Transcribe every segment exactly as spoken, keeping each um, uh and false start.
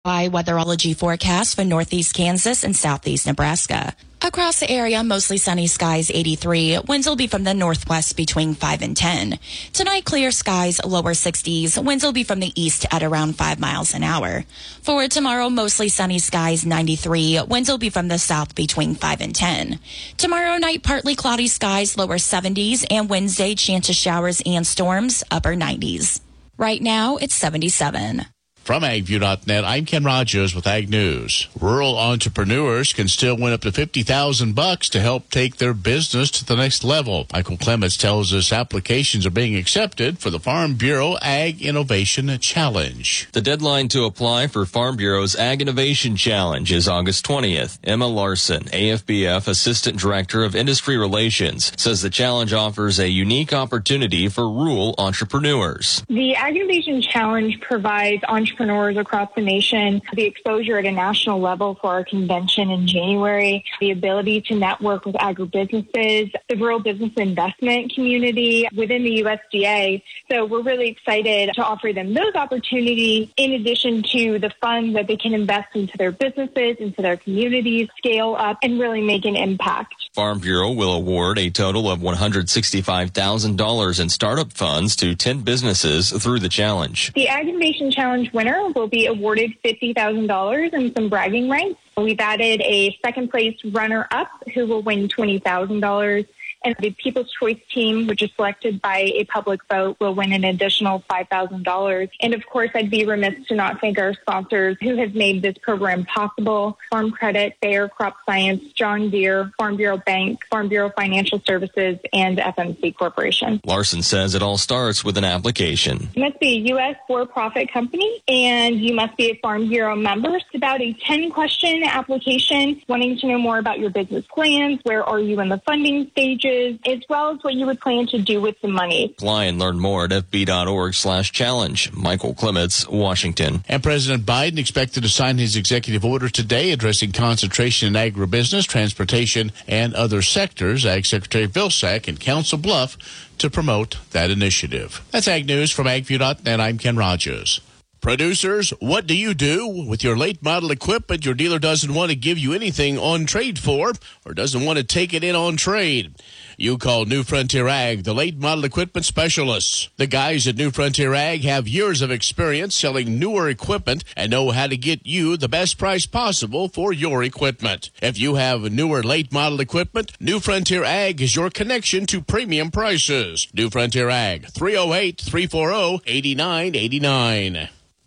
By weatherology forecast for northeast Kansas and southeast Nebraska. Across the area, mostly sunny skies, eighty-three. Winds will be from the northwest between five and ten. Tonight, clear skies, lower sixties. Winds will be from the east at around five miles an hour. For tomorrow, mostly sunny skies, ninety-three. Winds will be from the south between five and ten. Tomorrow night, partly cloudy skies, lower seventies. And Wednesday, chance of showers and storms, upper nineties. Right now, it's seventy-seven. From ag view dot net, I'm Ken Rogers with Ag News. Rural entrepreneurs can still win up to fifty thousand bucks to help take their business to the next level. Michael Clements tells us applications are being accepted for the Farm Bureau Ag Innovation Challenge. The deadline to apply for Farm Bureau's Ag Innovation Challenge is August twentieth. Emma Larson, A F B F Assistant Director of Industry Relations, says the challenge offers a unique opportunity for rural entrepreneurs. The Ag Innovation Challenge provides entrepreneurs entrepreneurs across the nation, the exposure at a national level for our convention in January, the ability to network with agribusinesses, the rural business investment community within the U S D A. So we're really excited to offer them those opportunities in addition to the funds that they can invest into their businesses, into their communities, scale up, and really make an impact. Farm Bureau will award a total of one hundred sixty-five thousand dollars in startup funds to ten businesses through the challenge. The Ag Innovation Challenge winner will be awarded fifty thousand dollars and some bragging rights. We've added a second place runner-up who will win twenty thousand dollars. And the People's Choice team, which is selected by a public vote, will win an additional five thousand dollars. And of course, I'd be remiss to not thank our sponsors who have made this program possible: Farm Credit, Bayer Crop Science, John Deere, Farm Bureau Bank, Farm Bureau Financial Services, and F M C Corporation. Larson says it all starts with an application. You must be a U S for-profit company, and you must be a Farm Bureau member. It's about a ten-question application, wanting to know more about your business plans, where are you in the funding stages, as well as what you would plan to do with the money. Apply and learn more at fb.org slash challenge. Michael Clements, Washington. And President Biden expected to sign his executive order today addressing concentration in agribusiness, transportation, and other sectors. Ag Secretary Vilsack in Council Bluff to promote that initiative. That's Ag News from ag view dot net. I'm Ken Rogers. Producers, what do you do with your late model equipment your dealer doesn't want to give you anything on trade for or doesn't want to take it in on trade? You call New Frontier Ag, the late model equipment specialists. The guys at New Frontier Ag have years of experience selling newer equipment and know how to get you the best price possible for your equipment. If you have newer late model equipment, New Frontier Ag is your connection to premium prices. New Frontier Ag, three oh eight, three four oh, eight nine eight nine.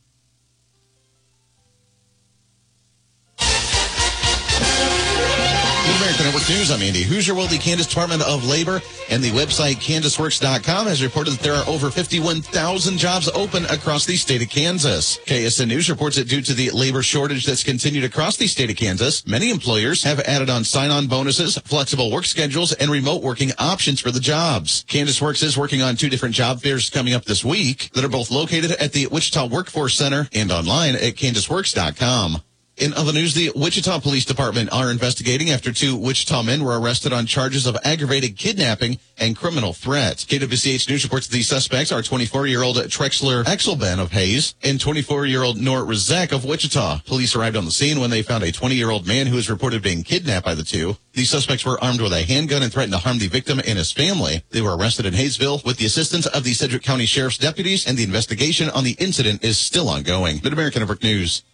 American Network News, I'm Andy Hoosier. Well, the Kansas Department of Labor and the website kansas works dot com has reported that there are over fifty-one thousand jobs open across the state of Kansas. K S N News reports that due to the labor shortage that's continued across the state of Kansas, many employers have added on sign-on bonuses, flexible work schedules, and remote working options for the jobs. Kansas Works is working on two different job fairs coming up this week that are both located at the Wichita Workforce Center and online at kansas works dot com. In other news, the Wichita Police Department are investigating after two Wichita men were arrested on charges of aggravated kidnapping and criminal threat. K W C H News reports the suspects are twenty-four-year-old Trexler Exelben of Hayes and twenty-four-year-old Nor Rizek of Wichita. Police arrived on the scene when they found a twenty-year-old man who was reported being kidnapped by the two. The suspects were armed with a handgun and threatened to harm the victim and his family. They were arrested in Hayesville with the assistance of the Sedgwick County Sheriff's deputies, and the investigation on the incident is still ongoing. Mid-American Network News.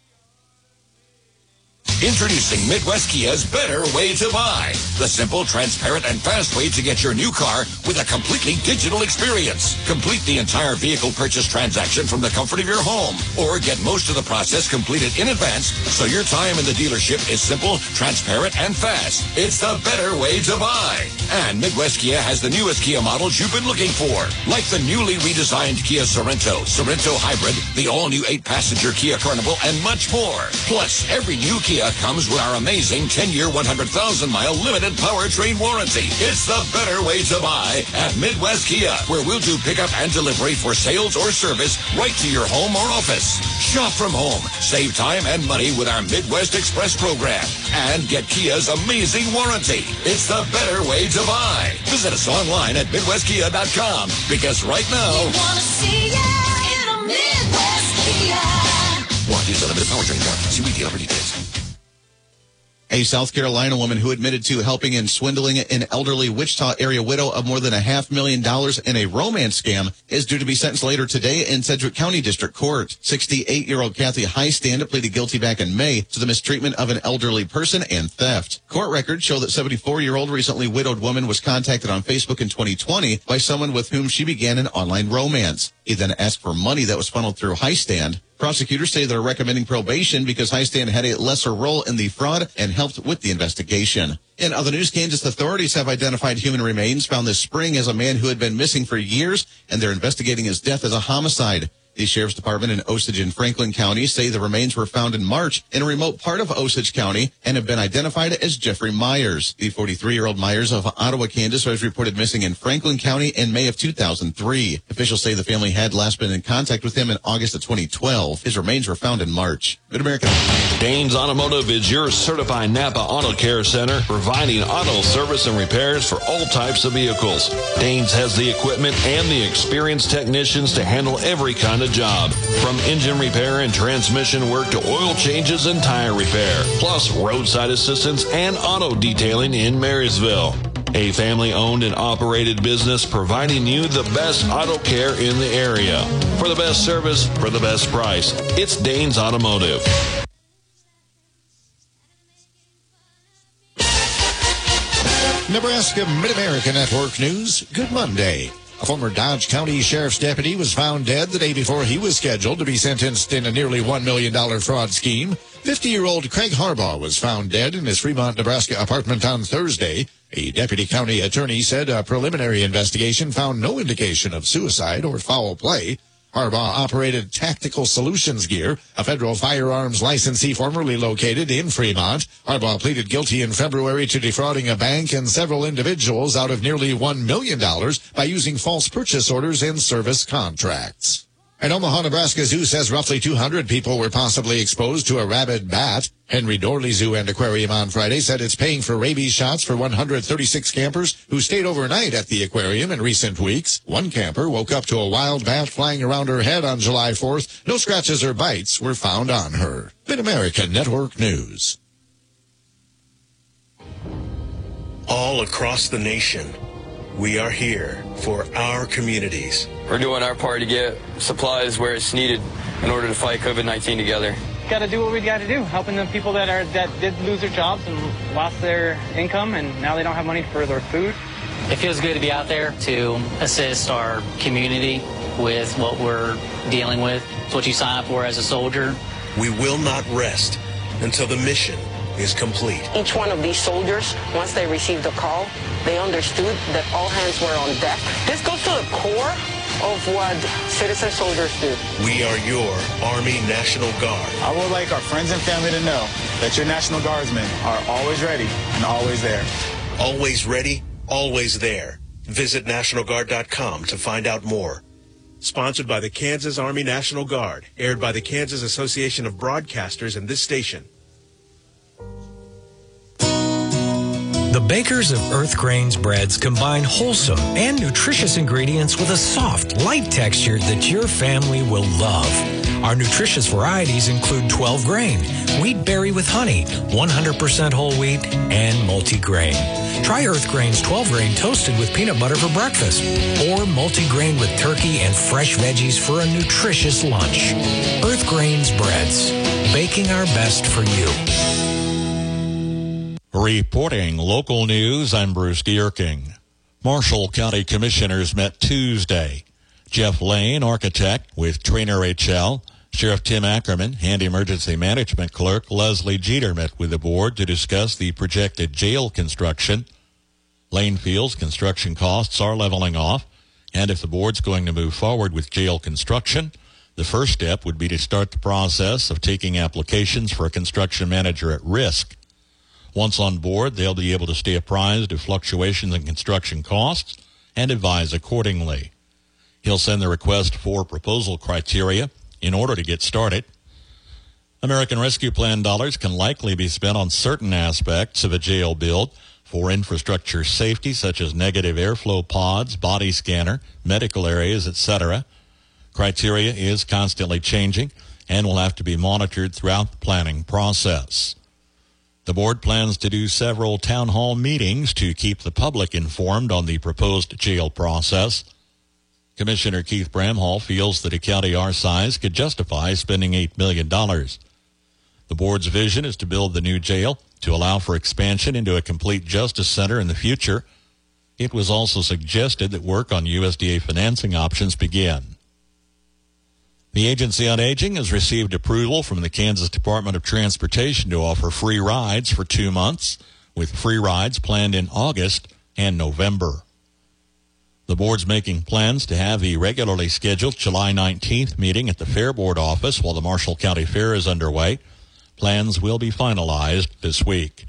Introducing Midwest Kia's Better Way to Buy, the simple, transparent, and fast way to get your new car with a completely digital experience. Complete the entire vehicle purchase transaction from the comfort of your home, or get most of the process completed in advance so your time in the dealership is simple, transparent, and fast. It's the better way to buy. And Midwest Kia has the newest Kia models you've been looking for, like the newly redesigned Kia Sorento, Sorento Hybrid, the all-new eight-passenger Kia Carnival, and much more. Plus, every new Kia comes with our amazing ten-year, one hundred thousand mile limited powertrain warranty. It's the better way to buy at Midwest Kia, where we'll do pickup and delivery for sales or service right to your home or office. Shop from home, save time and money with our Midwest Express program, and get Kia's amazing warranty. It's the better way to buy. Visit us online at midwest kia dot com, because right now, we want to see ya in a Midwest Kia. Want Use unlimited powertrain warranty. See retail for details. A South Carolina woman who admitted to helping and swindling an elderly Wichita area widow of more than a half million dollars in a romance scam is due to be sentenced later today in Sedgwick County District Court. sixty-eight-year-old Kathy Highstand pleaded guilty back in May to the mistreatment of an elderly person and theft. Court records show that seventy-four-year-old recently widowed woman was contacted on Facebook in twenty twenty by someone with whom she began an online romance. He then asked for money that was funneled through Highstand. Prosecutors say they're recommending probation because Highstand had a lesser role in the fraud and helped with the investigation. In other news, Kansas authorities have identified human remains found this spring as a man who had been missing for years, and they're investigating his death as a homicide. The Sheriff's Department in Osage and Franklin County say the remains were found in March in a remote part of Osage County and have been identified as Jeffrey Myers. The forty-three-year-old Myers of Ottawa, Kansas was reported missing in Franklin County in May of two thousand three. Officials say the family had last been in contact with him in August of twenty twelve. His remains were found in March. Mid-America. Danes Automotive is your certified Napa Auto Care Center, providing auto service and repairs for all types of vehicles. Danes has the equipment and the experienced technicians to handle every kind of job, from engine repair and transmission work to oil changes and tire repair, plus roadside assistance and auto detailing in Marysville. A family-owned and operated business providing you the best auto care in the area. For the best service, for the best price, it's Danes Automotive. Nebraska Mid-America Network News. Good Monday. A former Dodge County Sheriff's deputy was found dead the day before he was scheduled to be sentenced in a nearly one million dollars fraud scheme. fifty-year-old Craig Harbaugh was found dead in his Fremont, Nebraska apartment on Thursday. A deputy county attorney said a preliminary investigation found no indication of suicide or foul play. Harbaugh operated Tactical Solutions Gear, a federal firearms licensee formerly located in Fremont. Harbaugh pleaded guilty in February to defrauding a bank and several individuals out of nearly one million dollars by using false purchase orders and service contracts. An Omaha, Nebraska zoo says roughly two hundred people were possibly exposed to a rabid bat. Henry Dorley Zoo and Aquarium on Friday said it's paying for rabies shots for one hundred thirty-six campers who stayed overnight at the aquarium in recent weeks. One camper woke up to a wild bat flying around her head on July fourth. No scratches or bites were found on her. Mid-America Network News. All across the nation, we are here for our communities. We're doing our part to get supplies where it's needed in order to fight COVID nineteen together. Got to do what we got to do, helping the people that are that did lose their jobs and lost their income, and now they don't have money for their food. It feels good to be out there to assist our community with what we're dealing with. It's what you sign up for as a soldier. We will not rest until the mission is complete. Each one of these soldiers, once they received the call, they understood that all hands were on deck. This goes to the core of what citizen soldiers do. We are your Army National Guard. I would like our friends and family to know that your National Guardsmen are always ready and always there. Always ready, always there. Visit National Guard dot com to find out more. Sponsored by the Kansas Army National Guard. Aired by the Kansas Association of Broadcasters and this station. The bakers of Earth Grains breads combine wholesome and nutritious ingredients with a soft, light texture that your family will love. Our nutritious varieties include twelve grain, wheat berry with honey, one hundred percent whole wheat, and multigrain. Try Earth Grains twelve grain toasted with peanut butter for breakfast, or multigrain with turkey and fresh veggies for a nutritious lunch. Earth Grains breads, baking our best for you. Reporting local news, I'm Bruce Gierking. Marshall County Commissioners met Tuesday. Jeff Lane, architect with Trainer H L, Sheriff Tim Ackerman, and Emergency Management Clerk Leslie Jeter met with the board to discuss the projected jail construction. Lane feels construction costs are leveling off, and if the board's going to move forward with jail construction, the first step would be to start the process of taking applications for a construction manager at risk. Once on board, they'll be able to stay apprised of fluctuations in construction costs and advise accordingly. He'll send the request for proposal criteria in order to get started. American Rescue Plan dollars can likely be spent on certain aspects of a jail build for infrastructure safety, such as negative airflow pods, body scanner, medical areas, et cetera. Criteria is constantly changing, and will have to be monitored throughout the planning process. The board plans to do several town hall meetings to keep the public informed on the proposed jail process. Commissioner Keith Bramhall feels that a county our size could justify spending eight million dollars. The board's vision is to build the new jail to allow for expansion into a complete justice center in the future. It was also suggested that work on U S D A financing options begin. The Agency on Aging has received approval from the Kansas Department of Transportation to offer free rides for two months, with free rides planned in August and November. The board's making plans to have the regularly scheduled July nineteenth meeting at the Fair Board office while the Marshall County Fair is underway. Plans will be finalized this week.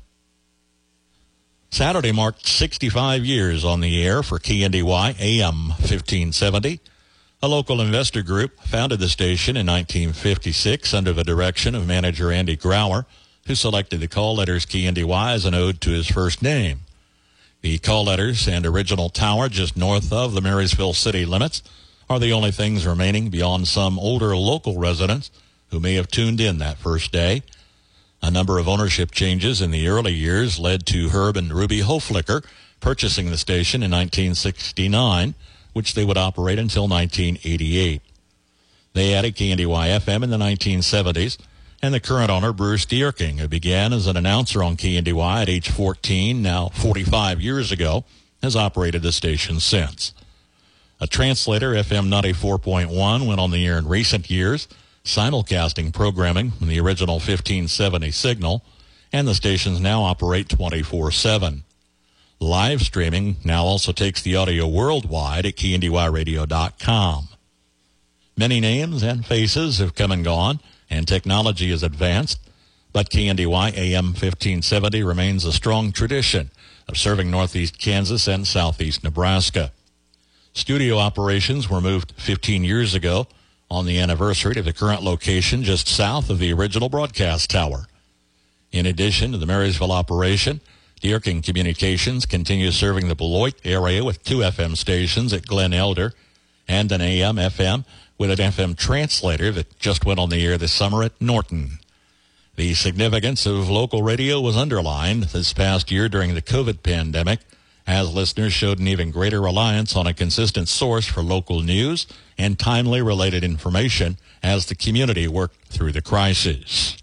Saturday marked sixty-five years on the air for K N D Y A M fifteen seventy. A local investor group founded the station in nineteen fifty-six under the direction of manager Andy Grauer, who selected the call letters K N D Y as an ode to his first name. The call letters and original tower just north of the Marysville city limits are the only things remaining beyond some older local residents who may have tuned in that first day. A number of ownership changes in the early years led to Herb and Ruby Hoflicker purchasing the station in nineteen sixty-nine, which they would operate until nineteen eighty-eight. They added K N D Y F M in the nineteen seventies, and the current owner, Bruce Dierking, who began as an announcer on K N D Y at age fourteen, now forty-five years ago, has operated the station since. A translator, F M ninety-four point one, went on the air in recent years, simulcasting programming from the original fifteen seventy signal, and the stations now operate twenty-four seven. Live streaming now also takes the audio worldwide at K N D Y radio dot com. Many names and faces have come and gone, and technology has advanced, but K N D Y A M fifteen seventy remains a strong tradition of serving northeast Kansas and southeast Nebraska. Studio operations were moved fifteen years ago on the anniversary to the current location just south of the original broadcast tower. In addition to the Marysville operation, Dierking Communications continues serving the Beloit area with two F M stations at Glen Elder and an A M F M with an F M translator that just went on the air this summer at Norton. The significance of local radio was underlined this past year during the COVID pandemic, as listeners showed an even greater reliance on a consistent source for local news and timely related information as the community worked through the crisis.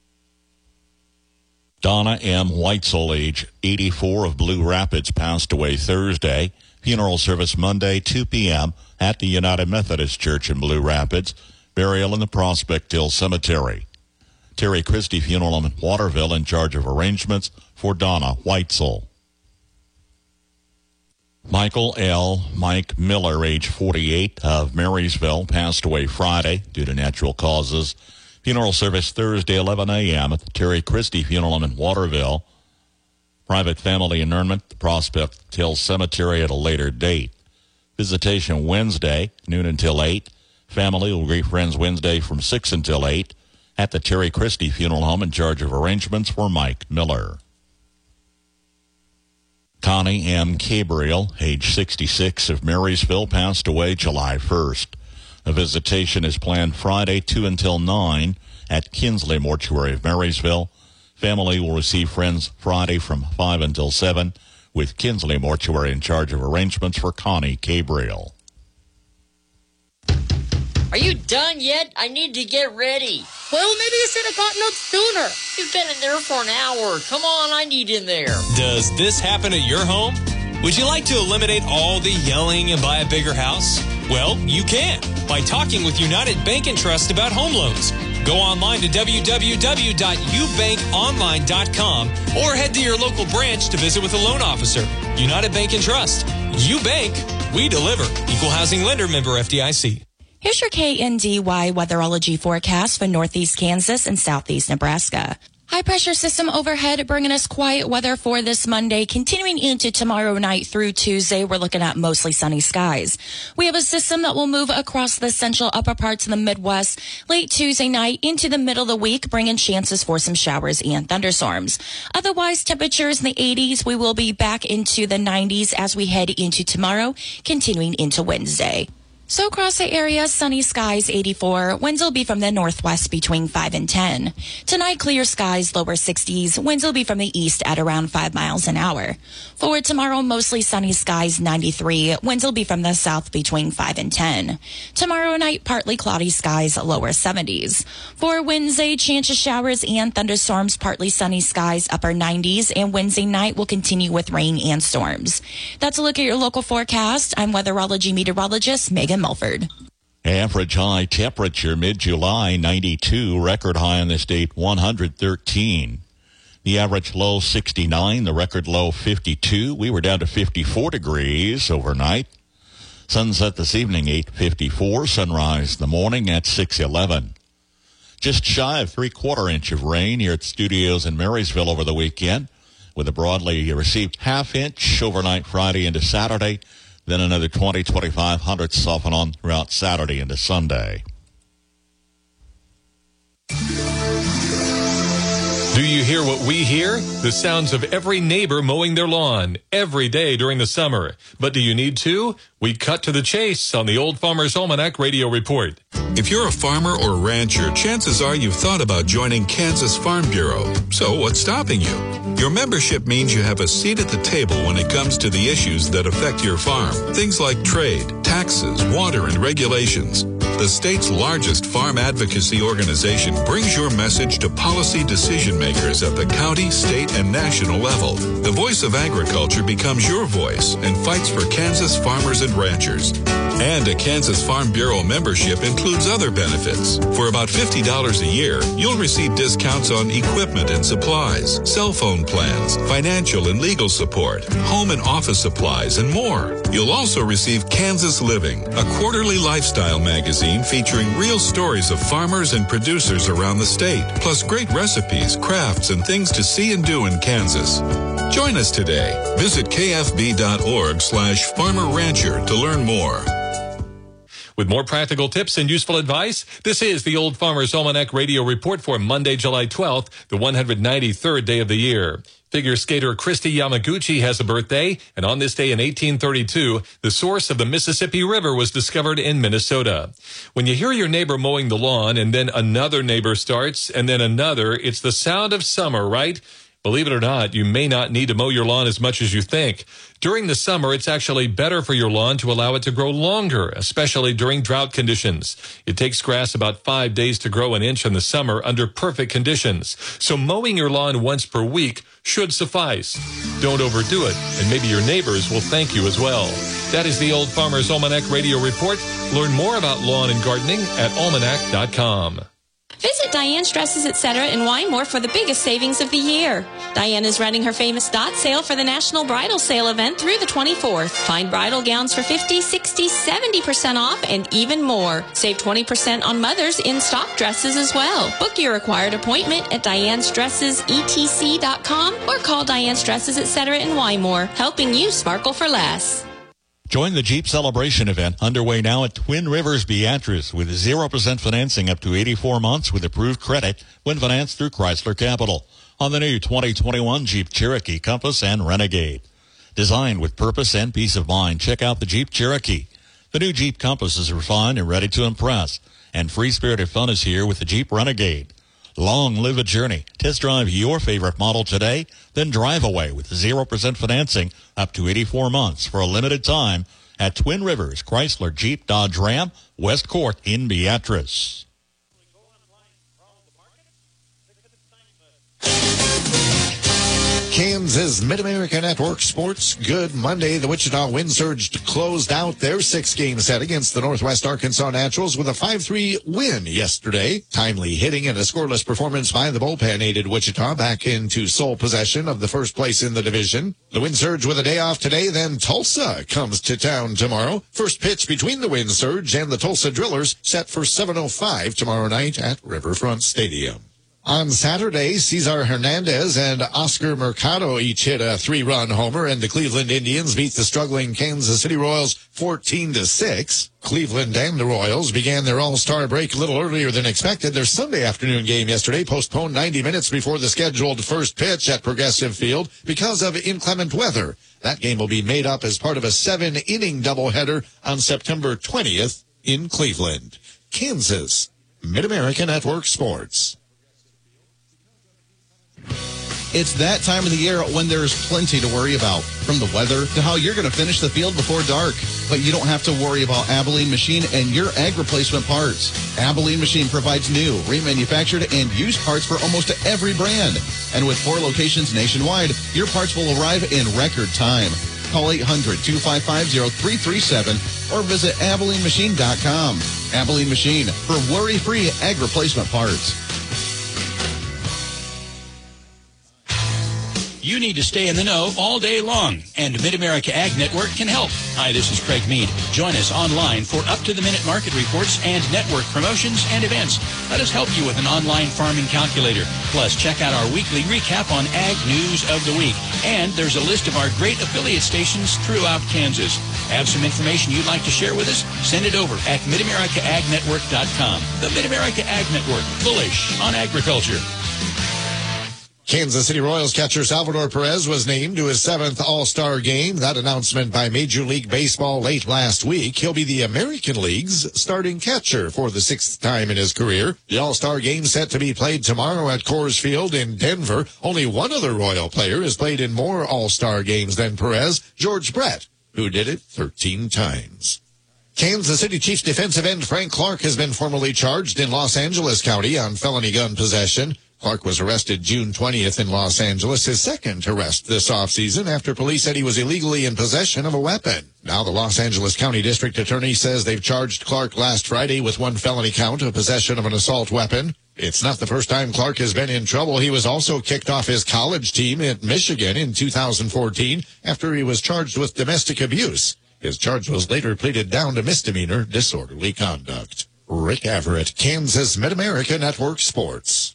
Donna M. Whitesell, age eighty-four, of Blue Rapids, passed away Thursday. Funeral service Monday, two p.m. at the United Methodist Church in Blue Rapids. Burial in the Prospect Hill Cemetery. Terry Christie Funeral Home in Waterville in charge of arrangements for Donna Whitesell. Michael L. Mike Miller, age forty-eight, of Marysville, passed away Friday due to natural causes. Funeral service Thursday, eleven a.m. at the Terry Christie Funeral Home in Waterville. Private family interment at the Prospect Hill Cemetery at a later date. Visitation Wednesday, noon until eight. Family will greet friends Wednesday from six until eight at the Terry Christie Funeral Home in charge of arrangements for Mike Miller. Connie M. Gabriel, age sixty-six, of Marysville, passed away July first. A visitation is planned Friday, two until nine, at Kinsley Mortuary of Marysville. Family will receive friends Friday from five until seven, with Kinsley Mortuary in charge of arrangements for Connie Gabriel. Are you done yet? I need to get ready. Well, maybe you should have gotten up sooner. You've been in there for an hour. Come on, I need in there. Does this happen at your home? Would you like to eliminate all the yelling and buy a bigger house? Well, you can by talking with United Bank and Trust about home loans. Go online to w w w dot u bank online dot com or head to your local branch to visit with a loan officer. United Bank and Trust. You bank, we deliver. Equal housing lender, member F D I C. Here's your K N D Y weatherology forecast for northeast Kansas and southeast Nebraska. High pressure system overhead bringing us quiet weather for this Monday. Continuing into tomorrow night through Tuesday, we're looking at mostly sunny skies. We have a system that will move across the central upper parts of the Midwest late Tuesday night into the middle of the week, bringing chances for some showers and thunderstorms. Otherwise, temperatures in the eighties. We will be back into the nineties as we head into tomorrow, continuing into Wednesday. So across the area, sunny skies eighty-four. Winds will be from the northwest between five and ten. Tonight, clear skies, lower sixties. Winds will be from the east at around five miles an hour. For tomorrow, mostly sunny skies ninety-three. Winds will be from the south between five and ten. Tomorrow night, partly cloudy skies, lower seventies. For Wednesday, chance of showers and thunderstorms, partly sunny skies, upper nineties. And Wednesday night will continue with rain and storms. That's a look at your local forecast. I'm weatherology meteorologist Megan Mulford. Average high temperature mid-July, ninety-two. Record high in the state, one hundred thirteen. The average low, sixty-nine. The record low, fifty-two. We were down to fifty-four degrees overnight. Sunset this evening, eight fifty-four. Sunrise in the morning at six eleven. Just shy of three-quarter inch of rain here at studios in Marysville over the weekend, with a broadly received half inch overnight Friday into Saturday. Then another twenty, twenty-five hundredths off and on throughout Saturday into Sunday. Do you hear what we hear? The sounds of every neighbor mowing their lawn every day during the summer. But do you need to? We cut to the chase on the Old Farmer's Almanac Radio Report. If you're a farmer or rancher, chances are you've thought about joining Kansas Farm Bureau. So what's stopping you? Your membership means you have a seat at the table when it comes to the issues that affect your farm. Things like trade, taxes, water, and regulations. The state's largest farm advocacy organization brings your message to policy decision makers at the county, state, and national level. The voice of agriculture becomes your voice and fights for Kansas farmers and ranchers. And a Kansas Farm Bureau membership includes other benefits. For about fifty dollars a year, you'll receive discounts on equipment and supplies, cell phone plans, financial and legal support, home and office supplies, and more. You'll also receive Kansas Living, a quarterly lifestyle magazine featuring real stories of farmers and producers around the state, plus great recipes, crafts, and things to see and do in Kansas. Join us today. Visit kfb.org slash farmer rancher to learn more. With more practical tips and useful advice, this is the Old Farmer's Almanac Radio Report for Monday, July twelfth, the one hundred ninety-third day of the year. Figure skater Christy Yamaguchi has a birthday, and on this day in eighteen thirty-two, the source of the Mississippi River was discovered in Minnesota. When you hear your neighbor mowing the lawn, and then another neighbor starts, and then another, it's the sound of summer, right? Believe it or not, you may not need to mow your lawn as much as you think. During the summer, it's actually better for your lawn to allow it to grow longer, especially during drought conditions. It takes grass about five days to grow an inch in the summer under perfect conditions. So mowing your lawn once per week should suffice. Don't overdo it, and maybe your neighbors will thank you as well. That is the Old Farmer's Almanac Radio Report. Learn more about lawn and gardening at almanac dot com. Visit Diane's Dresses, et cetera in Wymore for the biggest savings of the year. Diane is running her famous dot sale for the National Bridal Sale event through the twenty-fourth. Find bridal gowns for fifty, sixty, seventy percent off and even more. Save twenty percent on mother's in-stock dresses as well. Book your required appointment at dianes dresses e t c dot com or call Diane's Dresses, et cetera in Wymore, helping you sparkle for less. Join the Jeep Celebration event underway now at Twin Rivers Beatrice with zero percent financing up to eighty-four months with approved credit when financed through Chrysler Capital on the new twenty twenty-one Jeep Cherokee, Compass, and Renegade. Designed with purpose and peace of mind, check out the Jeep Cherokee. The new Jeep Compass is refined and ready to impress, and free-spirited fun is here with the Jeep Renegade. Long live a journey. Test drive your favorite model today, then drive away with zero percent financing up to eighty-four months for a limited time at Twin Rivers Chrysler Jeep Dodge Ram, West Court in Beatrice. Kansas Mid-America Network Sports. Good Monday. The Wichita Wind Surge closed out their six-game set against the Northwest Arkansas Naturals with a five three win yesterday. Timely hitting and a scoreless performance by the bullpen aided Wichita back into sole possession of the first place in the division. The Wind Surge with a day off today, then Tulsa comes to town tomorrow. First pitch between the Wind Surge and the Tulsa Drillers set for seven oh five tomorrow night at Riverfront Stadium. On Saturday, Cesar Hernandez and Oscar Mercado each hit a three-run homer, and the Cleveland Indians beat the struggling Kansas City Royals fourteen to six. Cleveland and the Royals began their all-star break a little earlier than expected. Their Sunday afternoon game yesterday postponed ninety minutes before the scheduled first pitch at Progressive Field because of inclement weather. That game will be made up as part of a seven-inning doubleheader on September twentieth in Cleveland. Kansas, Mid-America Network Sports. It's that time of the year when there's plenty to worry about, from the weather to how you're going to finish the field before dark. But you don't have to worry about Abilene Machine and your ag replacement parts. Abilene Machine provides new, remanufactured, and used parts for almost every brand. And with four locations nationwide, your parts will arrive in record time. Call eight hundred, two five five, zero three three seven or visit Abilene Machine dot com. Abilene Machine, for worry-free ag replacement parts. You need to stay in the know all day long, and Mid-America Ag Network can help. Hi, this is Craig Mead. Join us online for up-to-the-minute market reports and network promotions and events. Let us help you with an online farming calculator. Plus, check out our weekly recap on Ag News of the Week. And there's a list of our great affiliate stations throughout Kansas. Have some information you'd like to share with us? Send it over at Mid America Ag Network dot com. The Mid-America Ag Network, bullish on agriculture. Kansas City Royals catcher Salvador Perez was named to his seventh All-Star game. That announcement by Major League Baseball late last week. He'll be the American League's starting catcher for the sixth time in his career. The All-Star game set to be played tomorrow at Coors Field in Denver. Only one other Royal player has played in more All-Star games than Perez, George Brett, who did it thirteen times. Kansas City Chiefs defensive end Frank Clark has been formally charged in Los Angeles County on felony gun possession. Clark was arrested June twentieth in Los Angeles, his second arrest this offseason after police said he was illegally in possession of a weapon. Now the Los Angeles County District Attorney says they've charged Clark last Friday with one felony count of possession of an assault weapon. It's not the first time Clark has been in trouble. He was also kicked off his college team at Michigan in two thousand fourteen after he was charged with domestic abuse. His charge was later pleaded down to misdemeanor disorderly conduct. Rick Everett, Kansas Mid-America Network Sports.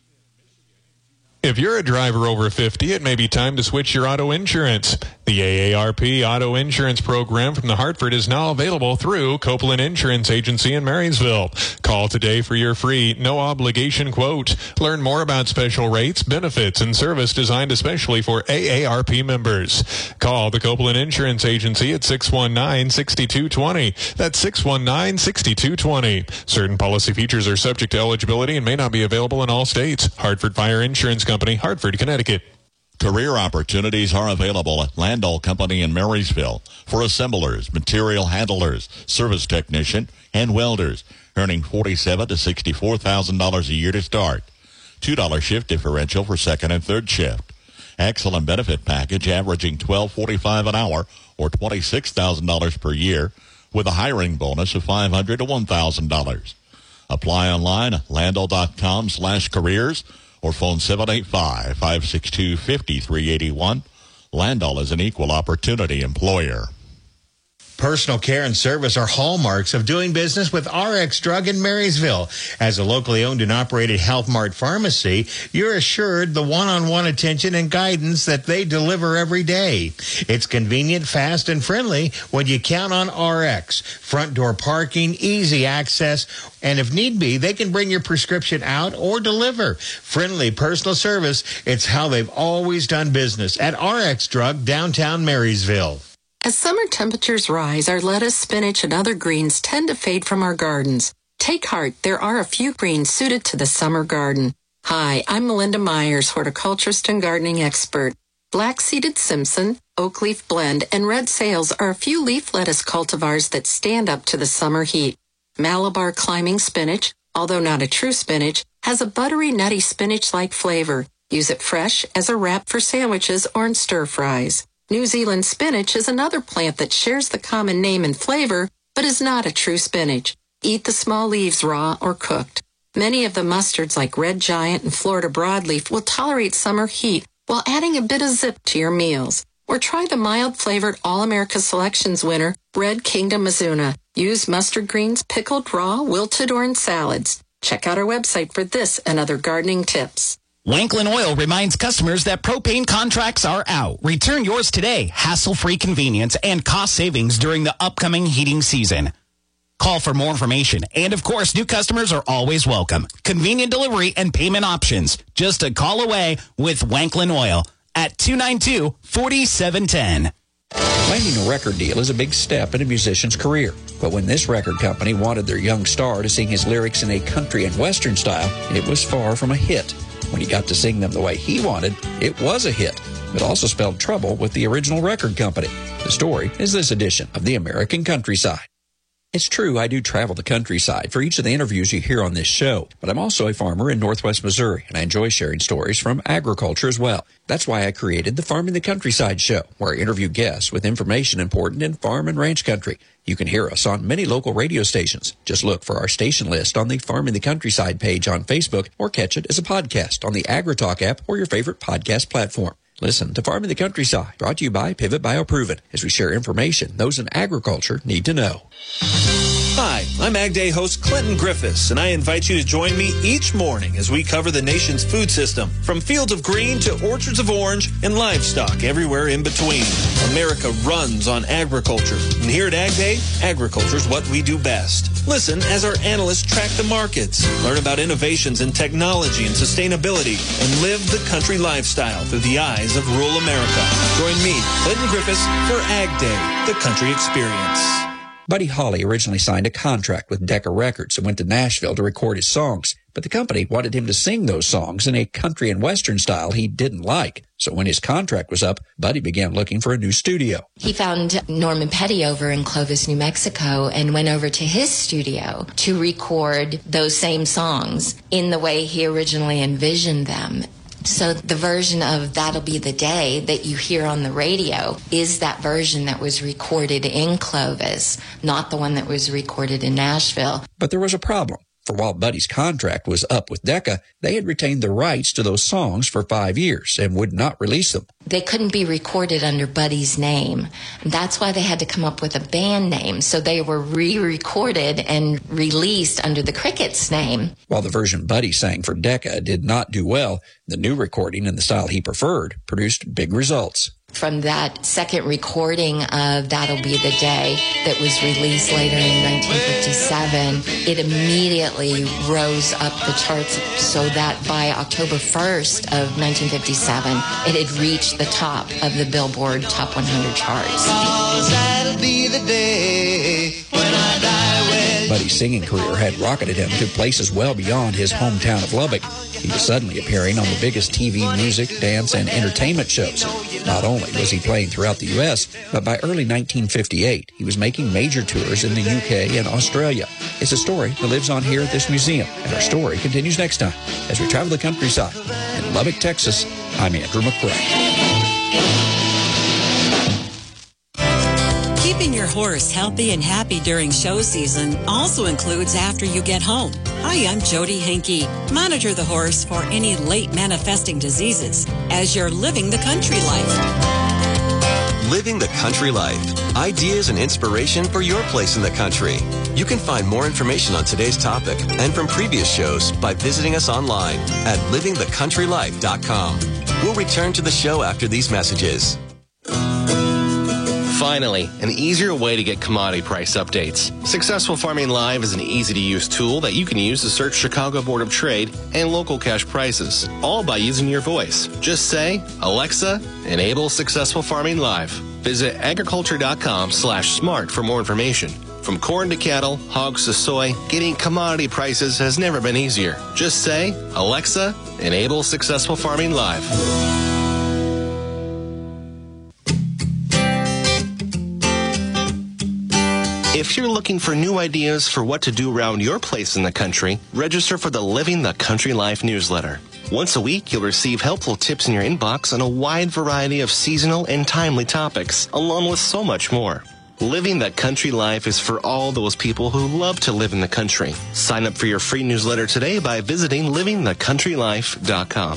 If you're a driver over fifty, it may be time to switch your auto insurance. The A A R P Auto Insurance Program from the Hartford is now available through Copeland Insurance Agency in Marysville. Call today for your free, no-obligation quote. Learn more about special rates, benefits, and service designed especially for A A R P members. Call the Copeland Insurance Agency at six one nine, six two two zero. That's six one nine, six two two zero. Certain policy features are subject to eligibility and may not be available in all states. Hartford Fire Insurance Company, Hartford, Connecticut. Career opportunities are available at Landau Company in Marysville for assemblers, material handlers, service technician, and welders, earning forty-seven thousand to sixty-four thousand dollars a year to start. two dollars shift differential for second and third shift. Excellent benefit package averaging twelve forty-five an hour or twenty-six thousand dollars per year with a hiring bonus of five hundred to one thousand dollars. Apply online at landau.com slash careers or phone seven eight five, five six two, five three eight one. Landau is an equal opportunity employer. Personal care and service are hallmarks of doing business with R X Drug in Marysville. As a locally owned and operated Health Mart pharmacy, you're assured the one-on-one attention and guidance that they deliver every day. It's convenient, fast, and friendly when you count on R X. Front door parking, easy access, and if need be, they can bring your prescription out or deliver. Friendly personal service, it's how they've always done business at R X Drug, downtown Marysville. As summer temperatures rise, our lettuce, spinach, and other greens tend to fade from our gardens. Take heart, there are a few greens suited to the summer garden. Hi, I'm Melinda Myers, horticulturist and gardening expert. Black-seeded Simpson, oak leaf blend, and red sails are a few leaf lettuce cultivars that stand up to the summer heat. Malabar climbing spinach, although not a true spinach, has a buttery, nutty spinach-like flavor. Use it fresh as a wrap for sandwiches or in stir-fries. New Zealand spinach is another plant that shares the common name and flavor, but is not a true spinach. Eat the small leaves raw or cooked. Many of the mustards like Red Giant and Florida Broadleaf will tolerate summer heat while adding a bit of zip to your meals. Or try the mild-flavored All-America Selections winner, Red Kingdom Mizuna. Use mustard greens pickled raw, wilted, or in salads. Check out our website for this and other gardening tips. Wanklin Oil reminds customers that propane contracts are out. Return yours today. Hassle-free convenience and cost savings during the upcoming heating season. Call for more information. And, of course, new customers are always welcome. Convenient delivery and payment options. Just a call away with Wanklin Oil at two nine two, four seven one zero. Landing a record deal is a big step in a musician's career. But when this record company wanted their young star to sing his lyrics in a country and western style, it was far from a hit. When he got to sing them the way he wanted, it was a hit, but also spelled trouble with the original record company. The story is this edition of The American Countryside. It's true, I do travel the countryside for each of the interviews you hear on this show, but I'm also a farmer in northwest Missouri, and I enjoy sharing stories from agriculture as well. That's why I created the Farming the Countryside show, where I interview guests with information important in farm and ranch country. You can hear us on many local radio stations. Just look for our station list on the Farming the Countryside page on Facebook, or catch it as a podcast on the AgriTalk app or your favorite podcast platform. Listen to Farming the Countryside, brought to you by Pivot BioProven, as we share information those in agriculture need to know. Hi, I'm Ag Day host Clinton Griffiths, and I invite you to join me each morning as we cover the nation's food system, from fields of green to orchards of orange and livestock everywhere in between. America runs on agriculture, and here at Ag Day, agriculture is what we do best. Listen as our analysts track the markets, learn about innovations in technology and sustainability, and live the country lifestyle through the eyes of rural America. Join me, Clinton Griffiths, for Ag Day, the country experience. Buddy Holly originally signed a contract with Decca Records and went to Nashville to record his songs, but the company wanted him to sing those songs in a country and western style he didn't like. So when his contract was up, Buddy began looking for a new studio. He found Norman Petty over in Clovis, New Mexico, and went over to his studio to record those same songs in the way he originally envisioned them. So the version of That'll Be the Day that you hear on the radio is that version that was recorded in Clovis, not the one that was recorded in Nashville. But there was a problem. For while Buddy's contract was up with Decca, they had retained the rights to those songs for five years and would not release them. They couldn't be recorded under Buddy's name. That's why they had to come up with a band name. So they were re-recorded and released under the Crickets name. While the version Buddy sang for Decca did not do well, the new recording in the style he preferred produced big results. From that second recording of That'll Be the Day that was released later in nineteen fifty-seven, it immediately rose up the charts so that by October first of nineteen fifty-seven, it had reached the top of the Billboard Top one hundred charts. That'll be the day when I die. Buddy's singing career had rocketed him to places well beyond his hometown of Lubbock. He was suddenly appearing on the biggest T V music, dance, and entertainment shows. Not only was he playing throughout the U S, but by early nineteen fifty-eight, he was making major tours in the U K and Australia. It's a story that lives on here at this museum, and our story continues next time as we travel the countryside. In Lubbock, Texas, I'm Andrew McRae. Keeping your horse healthy and happy during show season also includes after you get home. Hi, I'm Jody Henke. Monitor the horse for any late manifesting diseases as you're living the country life. Living the country life. Ideas and inspiration for your place in the country. You can find more information on today's topic and from previous shows by visiting us online at living the country life dot com. We'll return to the show after these messages. Finally, an easier way to get commodity price updates. Successful Farming Live is an easy-to-use tool that you can use to search Chicago Board of Trade and local cash prices, all by using your voice. Just say, Alexa, enable Successful Farming Live. Visit agriculture.com slash smart for more information. From corn to cattle, hogs to soy, getting commodity prices has never been easier. Just say, Alexa, enable Successful Farming Live. If you're looking for new ideas for what to do around your place in the country, register for the Living the Country Life newsletter. Once a week, you'll receive helpful tips in your inbox on a wide variety of seasonal and timely topics, along with so much more. Living the Country Life is for all those people who love to live in the country. Sign up for your free newsletter today by visiting living the country life dot com.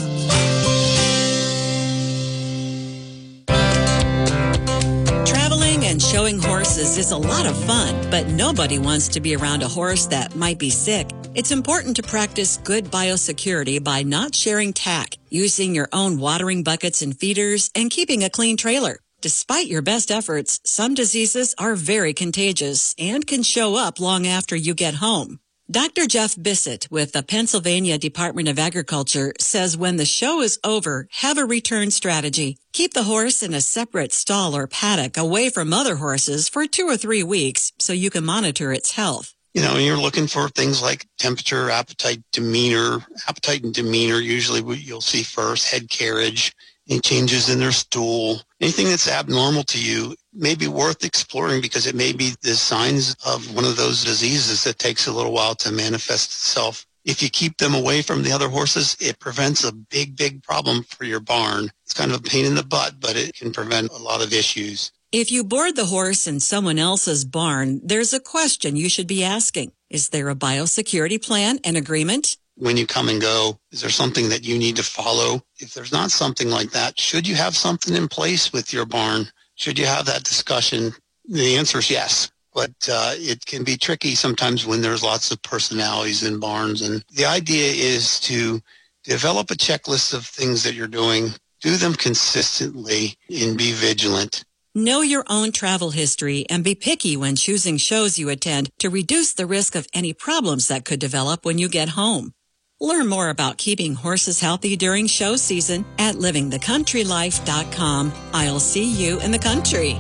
And showing horses is a lot of fun, but nobody wants to be around a horse that might be sick. It's important to practice good biosecurity by not sharing tack, using your own watering buckets and feeders, and keeping a clean trailer. Despite your best efforts, some diseases are very contagious and can show up long after you get home. Doctor Jeff Bissett with the Pennsylvania Department of Agriculture says when the show is over, have a return strategy. Keep the horse in a separate stall or paddock away from other horses for two or three weeks so you can monitor its health. You know, you're looking for things like temperature, appetite, demeanor. Appetite and demeanor, usually what you'll see first, head carriage, any changes in their stool. Anything that's abnormal to you may be worth exploring because it may be the signs of one of those diseases that takes a little while to manifest itself. If you keep them away from the other horses, it prevents a big, big problem for your barn. It's kind of a pain in the butt, but it can prevent a lot of issues. If you board the horse in someone else's barn, there's a question you should be asking. Is there a biosecurity plan and agreement? When you come and go, is there something that you need to follow? If there's not something like that, should you have something in place with your barn? Should you have that discussion? The answer is yes, but uh, it can be tricky sometimes when there's lots of personalities in barns. And the idea is to develop a checklist of things that you're doing, do them consistently, and be vigilant. Know your own travel history and be picky when choosing shows you attend to reduce the risk of any problems that could develop when you get home. Learn more about keeping horses healthy during show season at living the country life dot com. I'll see you in the country.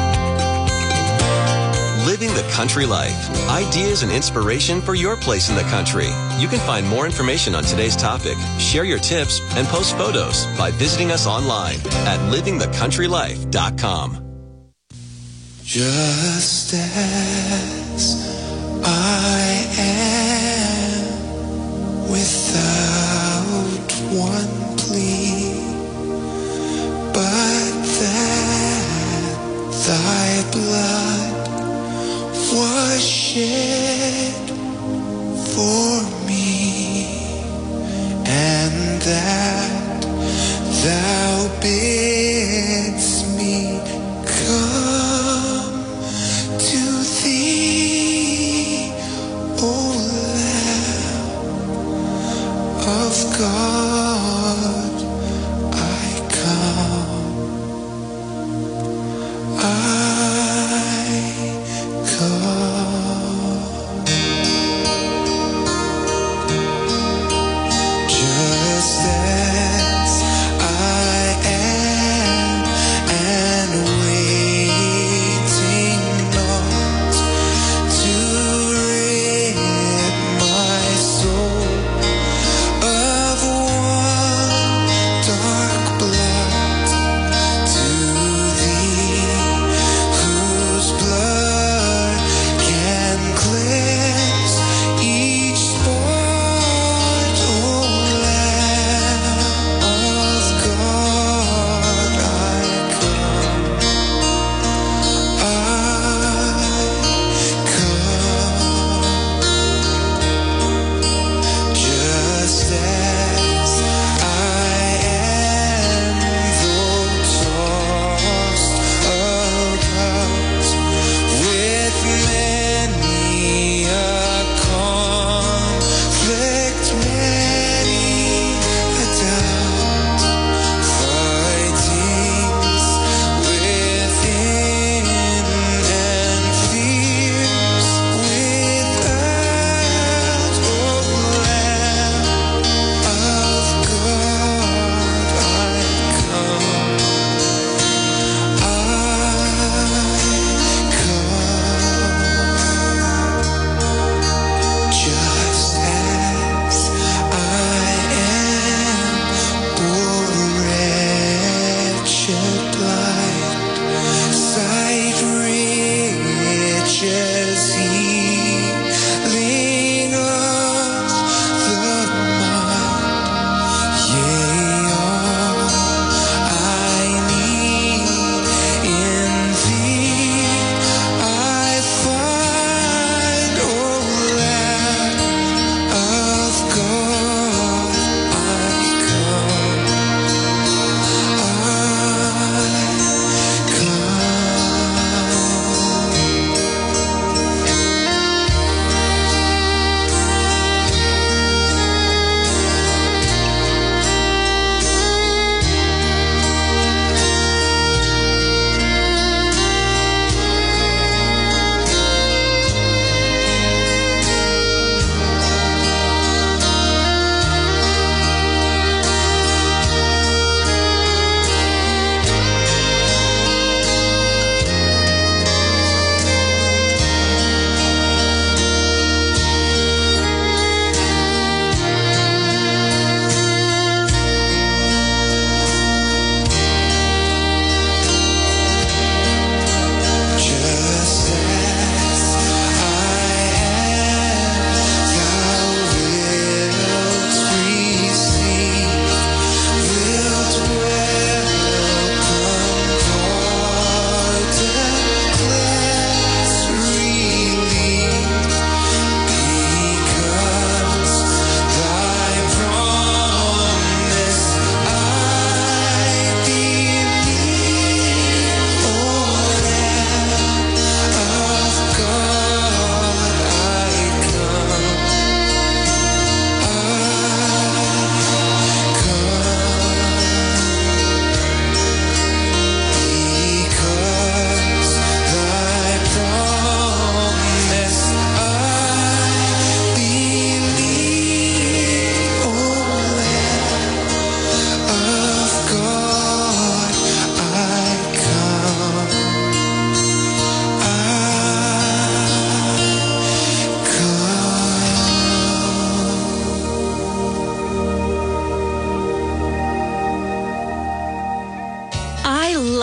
Living the Country Life. Ideas and inspiration for your place in the country. You can find more information on today's topic, share your tips, and post photos by visiting us online at living the country life dot com. Just as I am, without one plea, but that thy blood was shed for me, and that thou bidst me come to thee, O Lamb of God, I come, I come. Just as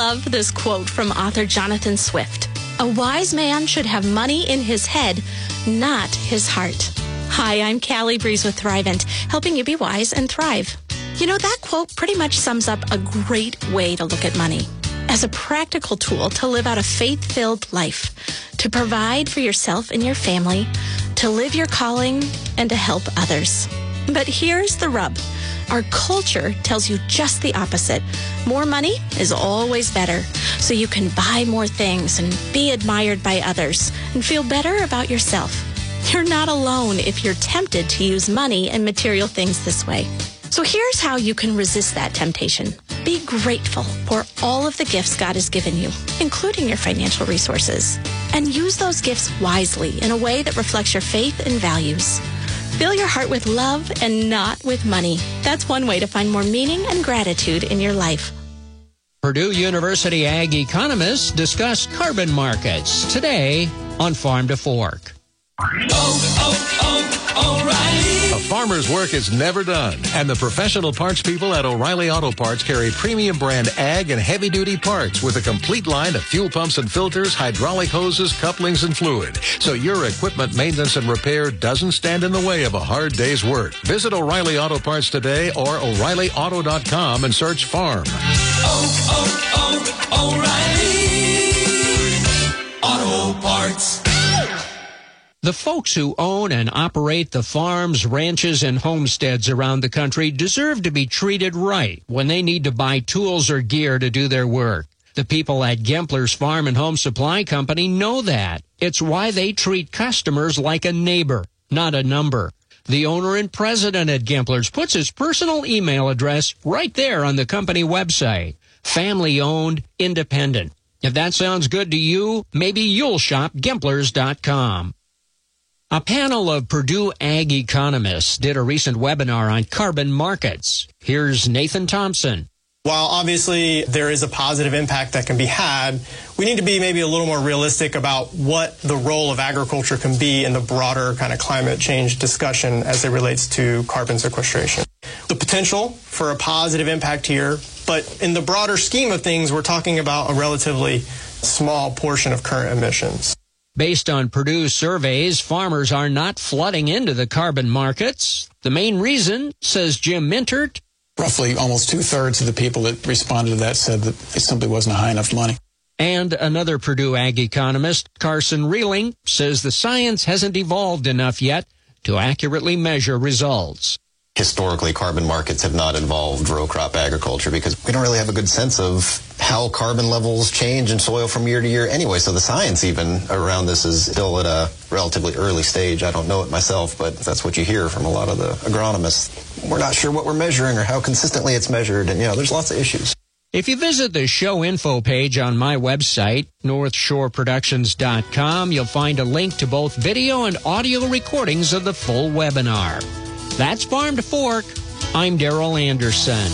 love this quote from author Jonathan Swift. A wise man should have money in his head, not his heart. Hi, I'm Callie Breeze with Thrivent, helping you be wise and thrive. You know, that quote pretty much sums up a great way to look at money. As a practical tool to live out a faith-filled life, to provide for yourself and your family, to live your calling, and to help others. But here's the rub. Our culture tells you just the opposite. More money is always better, so you can buy more things and be admired by others and feel better about yourself. You're not alone if you're tempted to use money and material things this way. So here's how you can resist that temptation. Be grateful for all of the gifts God has given you, including your financial resources, and use those gifts wisely in a way that reflects your faith and values. Fill your heart with love and not with money. That's one way to find more meaning and gratitude in your life. Purdue University ag economists discuss carbon markets today on Farm to Fork. Oh, oh, oh, O'Reilly. A farmer's work is never done, and the professional parts people at O'Reilly Auto Parts carry premium brand ag and heavy-duty parts with a complete line of fuel pumps and filters, hydraulic hoses, couplings, and fluid, so your equipment maintenance and repair doesn't stand in the way of a hard day's work. Visit O'Reilly Auto Parts today or O'Reilly Auto dot com and search farm. Oh, oh, oh, O'Reilly Auto Parts. The folks who own and operate the farms, ranches, and homesteads around the country deserve to be treated right when they need to buy tools or gear to do their work. The people at Gempler's Farm and Home Supply Company know that. It's why they treat customers like a neighbor, not a number. The owner and president at Gempler's puts his personal email address right there on the company website. Family-owned, independent. If that sounds good to you, maybe you'll shop Gemplers dot com. A panel of Purdue ag economists did a recent webinar on carbon markets. Here's Nathan Thompson. While obviously there is a positive impact that can be had, we need to be maybe a little more realistic about what the role of agriculture can be in the broader kind of climate change discussion as it relates to carbon sequestration. The potential for a positive impact here, but in the broader scheme of things, we're talking about a relatively small portion of current emissions. Based on Purdue's surveys, farmers are not flooding into the carbon markets. The main reason, says Jim Mintert, roughly almost two-thirds of the people that responded to that said that it simply wasn't high enough money. And another Purdue ag economist, Carson Reeling, says the science hasn't evolved enough yet to accurately measure results. Historically, carbon markets have not involved row crop agriculture because we don't really have a good sense of how carbon levels change in soil from year to year anyway. So the science even around this is still at a relatively early stage. I don't know it myself, but that's what you hear from a lot of the agronomists. We're not sure what we're measuring or how consistently it's measured. And, you know, there's lots of issues. If you visit the show info page on my website, north shore productions dot com, you'll find a link to both video and audio recordings of the full webinar. That's Farm to Fork. I'm Darrell Anderson.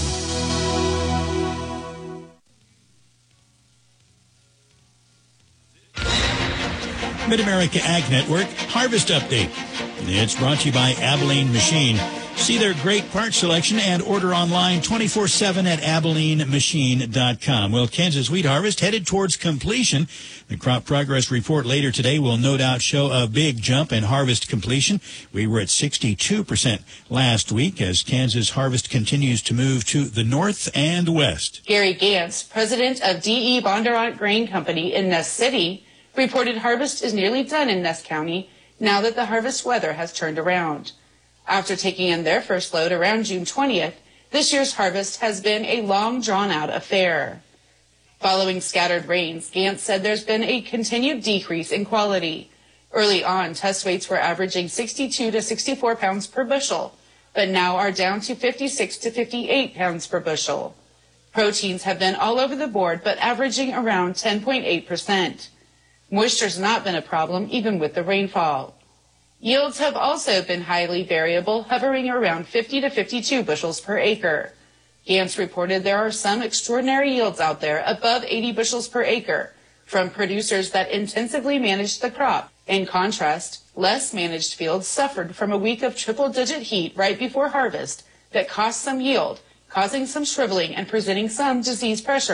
Mid-America Ag Network Harvest Update. It's brought to you by Abilene Machine. See their great part selection and order online twenty-four seven at abilene machine dot com. Well, Kansas wheat harvest headed towards completion. The crop progress report later today will no doubt show a big jump in harvest completion. We were at sixty-two percent last week as Kansas harvest continues to move to the north and west. Gary Gantz, president of D E Bondurant Grain Company in Ness City, reported harvest is nearly done in Ness County now that the harvest weather has turned around. After taking in their first load around June twentieth, this year's harvest has been a long, drawn-out affair. Following scattered rains, Gantz said there's been a continued decrease in quality. Early on, test weights were averaging sixty-two to sixty-four pounds per bushel, but now are down to fifty-six to fifty-eight pounds per bushel. Proteins have been all over the board, but averaging around ten point eight percent. Moisture's not been a problem, even with the rainfall. Yields have also been highly variable, hovering around fifty to fifty-two bushels per acre. Gantz reported there are some extraordinary yields out there above eighty bushels per acre from producers that intensively managed the crop. In contrast, less managed fields suffered from a week of triple-digit heat right before harvest that cost some yield, causing some shriveling and presenting some disease pressure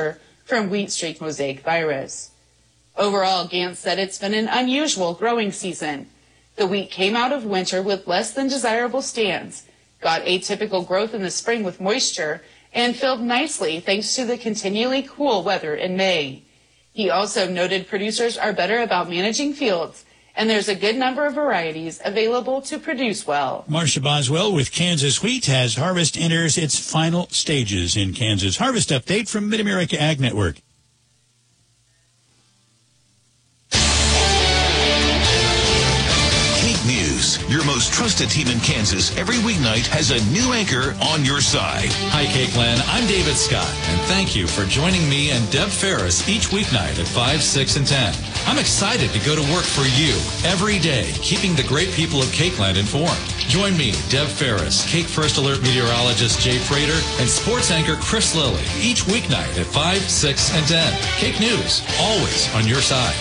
from wheat streak mosaic virus. Overall, Gantz said it's been an unusual growing season. The wheat came out of winter with less than desirable stands, got atypical growth in the spring with moisture, and filled nicely thanks to the continually cool weather in May. He also noted producers are better about managing fields, and there's a good number of varieties available to produce well. Marcia Boswell with Kansas Wheat as harvest enters its final stages in Kansas. Harvest update from Mid-America Ag Network. News. Your most trusted team in Kansas every weeknight has a new anchor on your side. Hi, Cakeland. I'm David Scott, and thank you for joining me and Deb Ferris each weeknight at five, six, and ten. I'm excited to go to work for you every day, keeping the great people of Cakeland informed. Join me, Deb Ferris, Cake First Alert meteorologist Jay Prater, and sports anchor Chris Lilly each weeknight at five, six, and ten. Cake News, always on your side.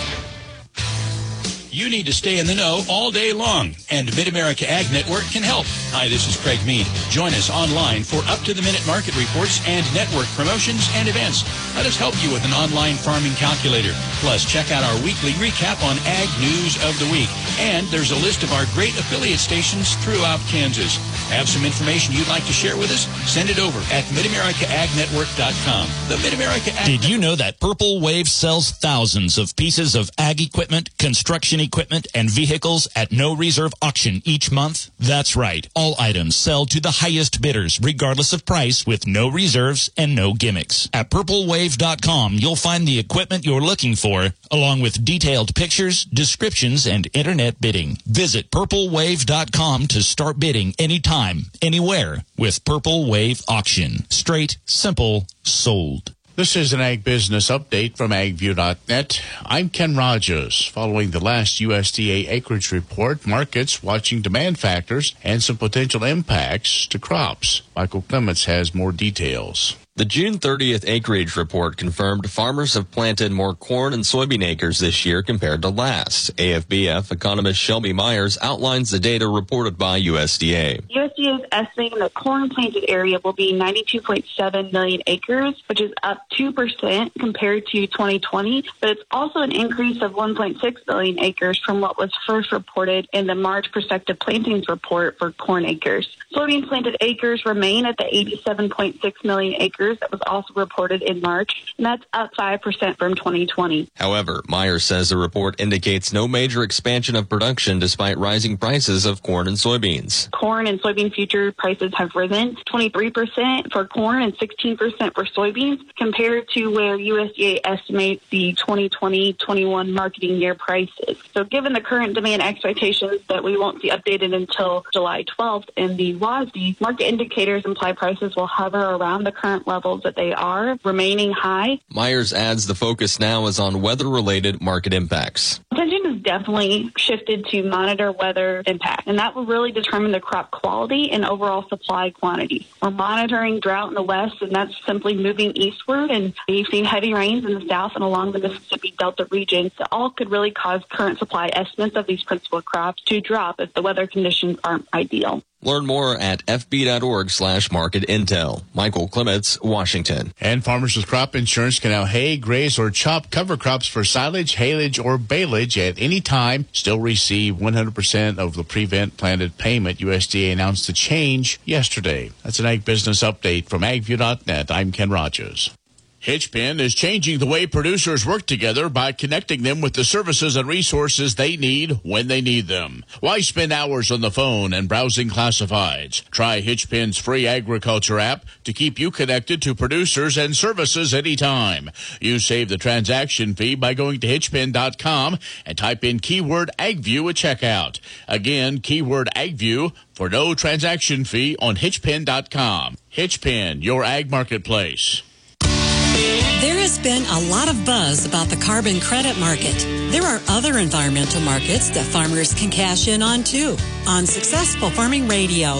You need to stay in the know all day long, and Mid-America Ag Network can help. Hi, this is Craig Mead. Join us online for up-to-the-minute market reports and network promotions and events. Let us help you with an online farming calculator. Plus, check out our weekly recap on Ag News of the Week. And there's a list of our great affiliate stations throughout Kansas. Have some information you'd like to share with us? Send it over at mid america ag network dot com. The Mid-America Ag Did you know that Purple Wave sells thousands of pieces of ag equipment, construction equipment, and vehicles at no reserve auction each month? That's right. All items sell to the highest bidders, regardless of price, with no reserves and no gimmicks. At purple wave dot com, you'll find the equipment you're looking for, along with detailed pictures, descriptions, and internet bidding. Visit purple wave dot com to start bidding anytime, anywhere with Purple Wave Auction. Straight, simple, sold. This is an Ag Business Update from ag view dot net. I'm Ken Rogers. Following the last U S D A acreage report, markets watching demand factors and some potential impacts to crops. Michael Clements has more details. The June thirtieth acreage report confirmed farmers have planted more corn and soybean acres this year compared to last. A F B F economist Shelby Myers outlines the data reported by U S D A. U S D A is estimating the corn planted area will be ninety-two point seven million acres, which is up two percent compared to twenty twenty, but it's also an increase of one point six million acres from what was first reported in the March prospective plantings report for corn acres. Soybean planted acres remain at the eighty-seven point six million acres that was also reported in March, and that's up five percent from twenty twenty. However, Myers says the report indicates no major expansion of production despite rising prices of corn and soybeans. Corn and soybean future prices have risen twenty-three percent for corn and sixteen percent for soybeans compared to where U S D A estimates the twenty twenty twenty-one marketing year prices. So given the current demand expectations that we won't see updated until July twelfth in the W A S D, market indicators imply prices will hover around the current level levels that they are, remaining high. Myers adds the focus now is on weather-related market impacts. Attention is definitely shifted to monitor weather impact, and that will really determine the crop quality and overall supply quantity. We're monitoring drought in the west, and that's simply moving eastward, and we've seen heavy rains in the south and along the Mississippi Delta region. So all could really cause current supply estimates of these principal crops to drop if the weather conditions aren't ideal. Learn more at f b dot org slash market intel. Michael Clements, Washington. And farmers with crop insurance can now hay, graze, or chop cover crops for silage, haylage, or baleage at any time. Still receive one hundred percent of the prevent planted payment. U S D A announced the change yesterday. That's an Ag Business Update from ag view dot net. I'm Ken Rogers. Hitchpin is changing the way producers work together by connecting them with the services and resources they need when they need them. Why spend hours on the phone and browsing classifieds? Try Hitchpin's free agriculture app to keep you connected to producers and services anytime. You save the transaction fee by going to hitchpin dot com and type in keyword AgView at checkout. Again, keyword AgView for no transaction fee on hitchpin dot com. Hitchpin, your ag marketplace. There has been a lot of buzz about the carbon credit market. There are other environmental markets that farmers can cash in on too. On Successful Farming Radio.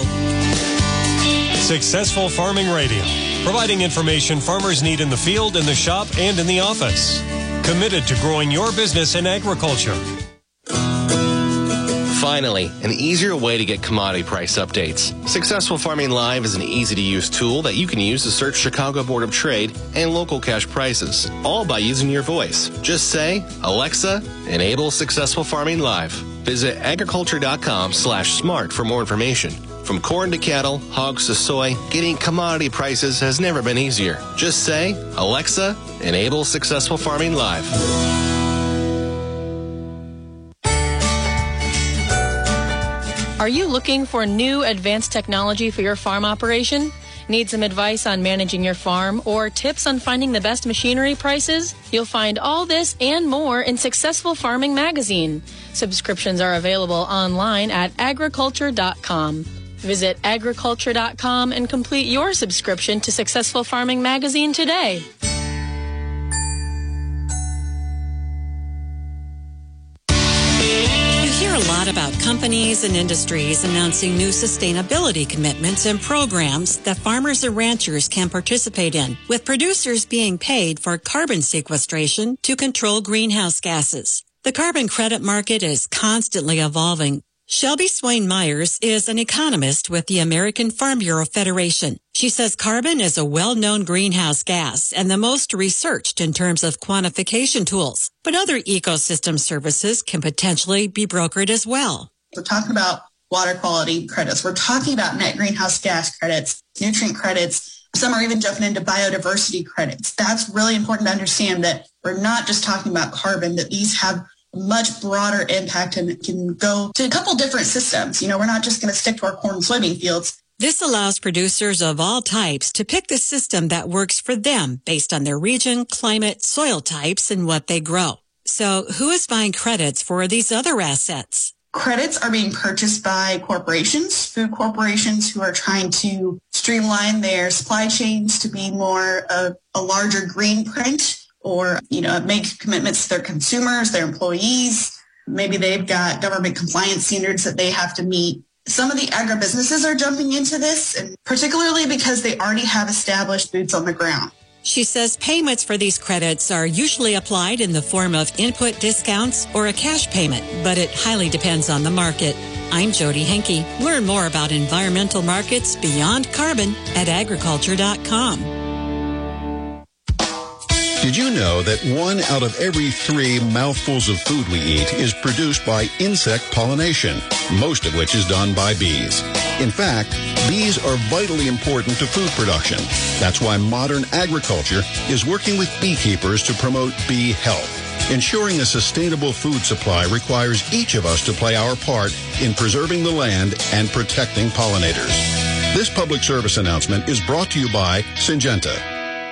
Successful Farming Radio, providing information farmers need in the field, in the shop, and in the office. Committed to growing your business in agriculture. Finally, an easier way to get commodity price updates. Successful Farming Live is an easy-to-use tool that you can use to search Chicago Board of Trade and local cash prices, all by using your voice. Just say, Alexa, enable Successful Farming Live. Visit agriculture.com slash smart for more information. From corn to cattle, hogs to soy, getting commodity prices has never been easier. Just say, Alexa, enable Successful Farming Live. Are you looking for new advanced technology for your farm operation? Need some advice on managing your farm or tips on finding the best machinery prices? You'll find all this and more in Successful Farming Magazine. Subscriptions are available online at agriculture dot com. Visit agriculture dot com and complete your subscription to Successful Farming Magazine today. A lot about companies and industries announcing new sustainability commitments and programs that farmers and ranchers can participate in, with producers being paid for carbon sequestration to control greenhouse gases. The carbon credit market is constantly evolving. Shelby Swain Myers is an economist with the American Farm Bureau Federation. She says carbon is a well-known greenhouse gas and the most researched in terms of quantification tools. But other ecosystem services can potentially be brokered as well. We're talking about water quality credits. We're talking about net greenhouse gas credits, nutrient credits. Some are even jumping into biodiversity credits. That's really important to understand that we're not just talking about carbon, that these have much broader impact and can go to a couple different systems. You know, we're not just going to stick to our corn and soybean fields. This allows producers of all types to pick the system that works for them based on their region, climate, soil types, and what they grow. So who is buying credits for these other assets? Credits are being purchased by corporations, food corporations who are trying to streamline their supply chains to be more of a larger green print, or, you know, make commitments to their consumers, their employees. Maybe they've got government compliance standards that they have to meet. Some of the agribusinesses are jumping into this, and particularly because they already have established boots on the ground. She says payments for these credits are usually applied in the form of input discounts or a cash payment, but it highly depends on the market. I'm Jody Henke. Learn more about environmental markets beyond carbon at agriculture dot com. Did you know that one out of every three mouthfuls of food we eat is produced by insect pollination, most of which is done by bees? In fact, bees are vitally important to food production. That's why modern agriculture is working with beekeepers to promote bee health. Ensuring a sustainable food supply requires each of us to play our part in preserving the land and protecting pollinators. This public service announcement is brought to you by Syngenta.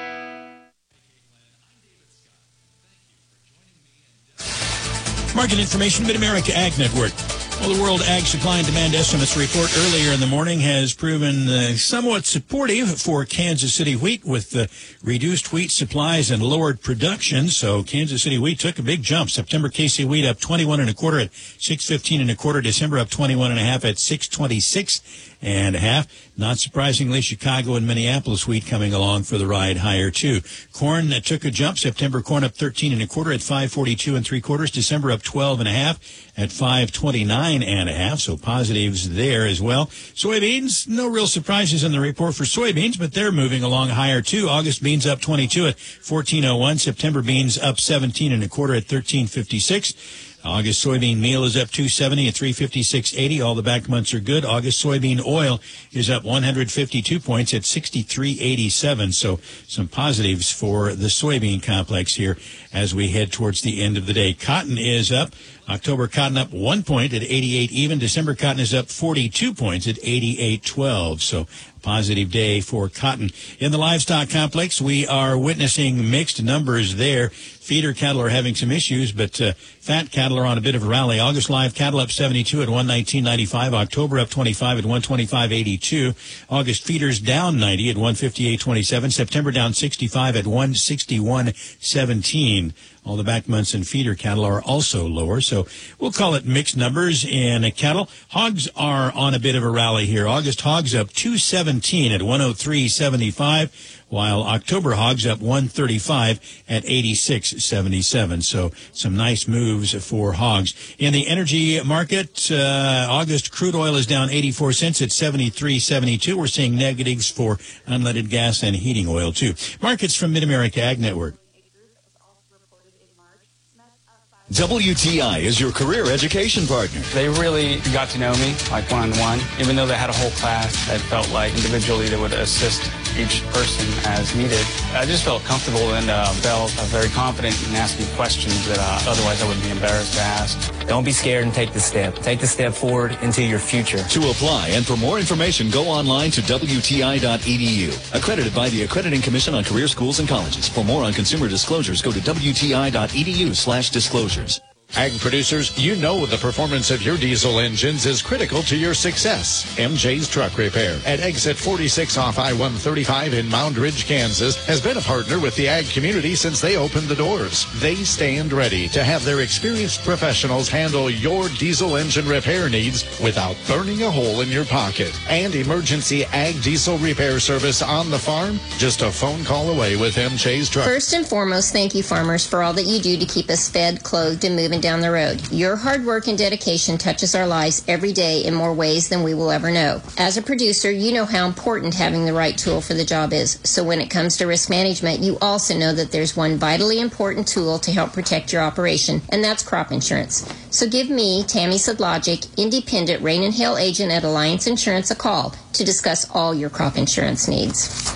Market information, Mid-America Ag Network. Well, the World Ag Supply and Demand Estimates report earlier in the morning has proven uh, somewhat supportive for Kansas City wheat with uh, reduced wheat supplies and lowered production. So Kansas City wheat took a big jump. September K C wheat up twenty-one and a quarter at six fifteen and a quarter. December up twenty-one and a half at six twenty-six and a half. Not surprisingly, Chicago and Minneapolis wheat coming along for the ride higher too. Corn that took a jump. September corn up thirteen and a quarter at five forty-two and three quarters. December up twelve and a half at five twenty-nine and a half. So positives there as well. Soybeans, no real surprises in the report for soybeans, but they're moving along higher too. August beans up twenty-two at fourteen oh one. September beans up seventeen and a quarter at thirteen fifty-six. August soybean meal is up two seventy at three fifty-six eighty. All the back months are good. August soybean oil is up one hundred fifty-two points at sixty-three eighty-seven. So some positives for the soybean complex here as we head towards the end of the day. Cotton is up. October cotton up one point at eighty-eight even. December cotton is up forty-two points at eighty-eight twelve. So positive day for cotton. In the livestock complex, we are witnessing mixed numbers there. Feeder cattle are having some issues, but uh, fat cattle are on a bit of a rally. August live cattle up seventy-two at one nineteen ninety-five. October up twenty-five at one twenty-five eighty-two. August feeders down ninety at one fifty-eight twenty-seven. September down sixty-five at one sixty-one seventeen. All the back months in feeder cattle are also lower, so we'll call it mixed numbers in cattle. Hogs are on a bit of a rally here. August hogs up two seventeen at one oh three seventy-five, while October hogs up one thirty-five at eighty-six seventy-seven. So some nice moves for hogs. In the energy market, uh, August crude oil is down eighty-four cents at seventy-three seventy-two. We're seeing negatives for unleaded gas and heating oil, too. Markets from Mid-America Ag Network. W T I is your career education partner. They really got to know me, like one-on-one. Even though they had a whole class, I felt like individually they would assist each person as needed. I just felt comfortable and uh, felt uh, very confident in asking questions that uh, otherwise I would be embarrassed to ask. Don't be scared and take the step. Take the step forward into your future. To apply and for more information, go online to W T I dot E D U. Accredited by the Accrediting Commission on Career Schools and Colleges. For more on consumer disclosures, go to W T I dot E D U slash disclosures. Ag producers, you know the performance of your diesel engines is critical to your success. M J's Truck Repair at exit forty-six off I one thirty-five in Mound Ridge, Kansas, has been a partner with the ag community since they opened the doors. They stand ready to have their experienced professionals handle your diesel engine repair needs without burning a hole in your pocket. And emergency ag diesel repair service on the farm, just a phone call away with M J's Truck. First and foremost, thank you, farmers, for all that you do to keep us fed, clothed, and moving down the road. Your hard work and dedication touches our lives every day in more ways than we will ever know. As a producer, you know how important having the right tool for the job is. So when it comes to risk management, you also know that there's one vitally important tool to help protect your operation, and that's crop insurance. So give me, Tammy Sedlogic, independent rain and hail agent at Alliance Insurance, a call to discuss all your crop insurance needs.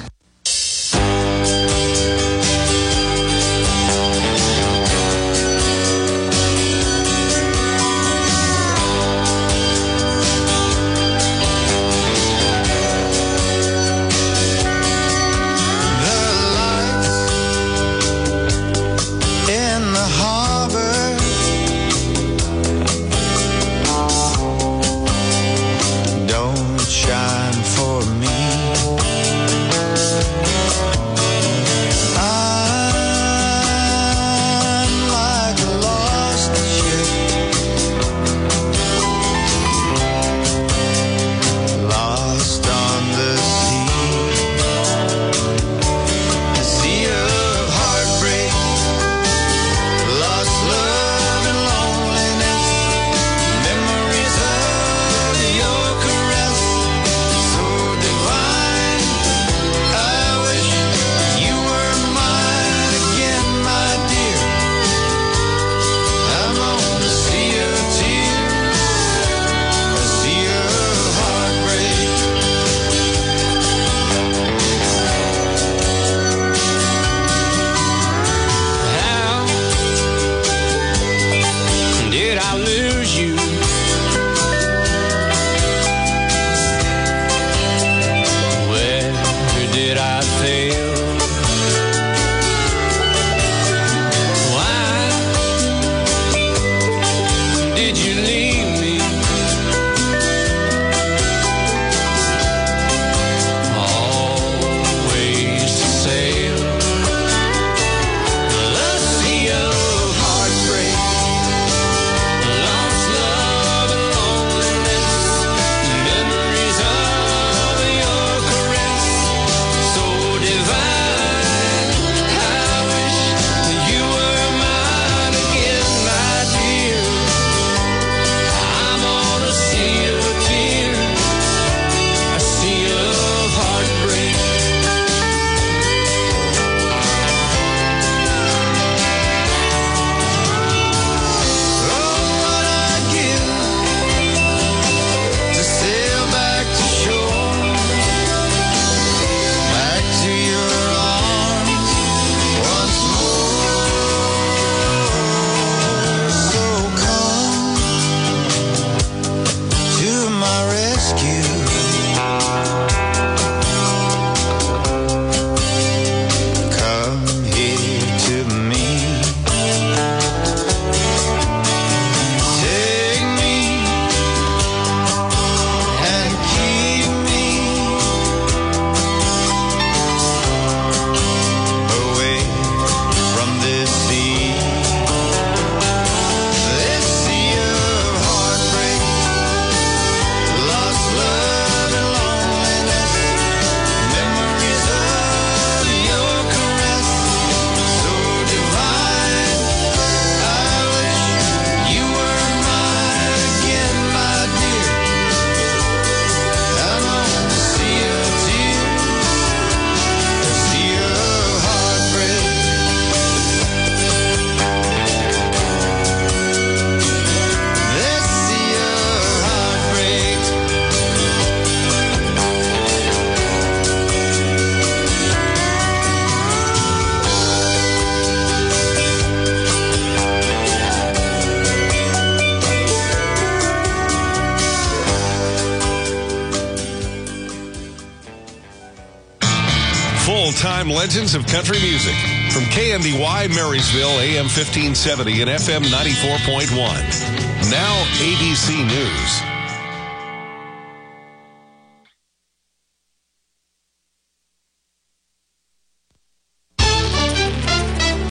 lifetime legends of country music. From K N D Y Marysville, A M fifteen seventy and F M ninety-four point one. Now A B C News.